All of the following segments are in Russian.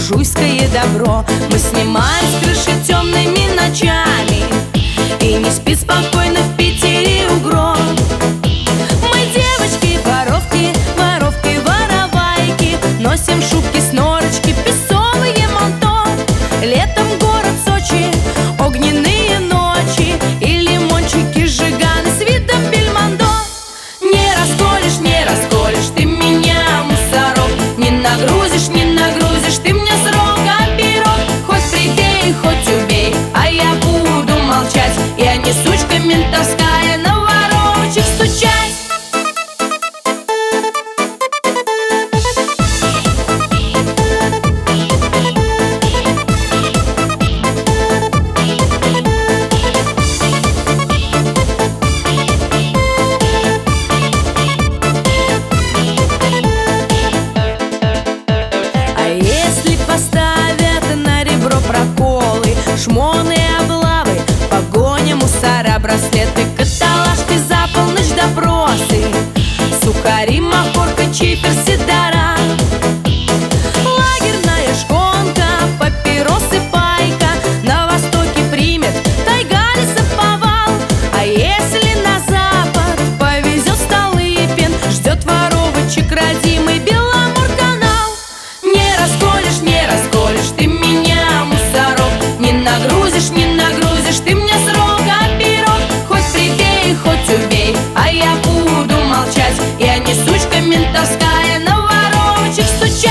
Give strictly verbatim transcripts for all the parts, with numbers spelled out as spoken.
буржуйское добро. Мы снимаем с крыши темными ночами, и не спит спокойно в Питере угром. Мы девочки, воровки, воровки, воровайки, носим шубки с норочки, песовые манто. Летом город Сочи, огненные ночи, и лимончики сжиганы с видом Бельмондо. Не расколешь, не расколешь ты меня, мусорок, не нагрузишь, не нагрузишь ты мне срок. А пирог хоть прибей, хоть убей, а я буду молчать. Я не сучка ментовская, на ворочек стучать. Шмоны, облавы, погоня, мусора, браслеты, каталажки, за полночь допросы, сухари, махорка, чипер, седора, лагерная шконка, папиросы, пайка. На востоке примет тайга, лесоповал. А если на запад повезет Столыпин, ждет воровочек родимый Беломорканал. Не расколешь, не расколешь ты меня, мусорок, не нагрузишь, не нагрузишь ты мне срок. А пирог хоть прибей, хоть убей, а я буду молчать. Я не сучка ментовская, на ворочек стучать.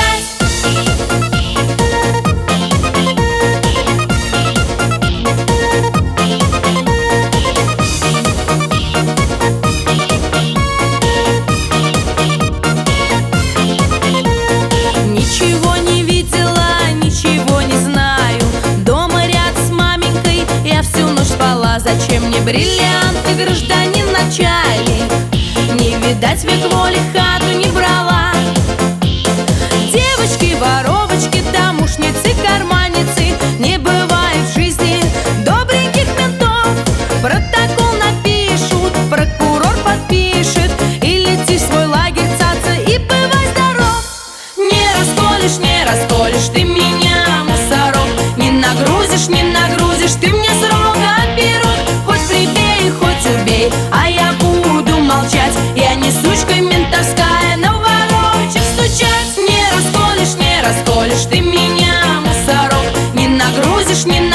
Ничего не видела, ничего не знаю. Дома ряд с маменькой я всю ночь спала. Зачем мне бриллианты, гражданин начальник? Не видать, век воли хату не брала. Девочки, воровочки, домушницы, карманницы, не бывает в жизни добреньких ментов. Протокол напишут, прокурор подпишет, и лети в свой лагерь, цаца, и бывай здоров. Не расколешь, не расколешь ты меня, мусорок, не нагрузишь, не нагрузишь ты мне срок. А пирог хоть прибей, хоть убей, а я буду молчать. Я не сучка ментовская, на ворочек стучать. Не расколешь, не расколешь ты меня, мусорок, не нагрузишь, не нагрузишь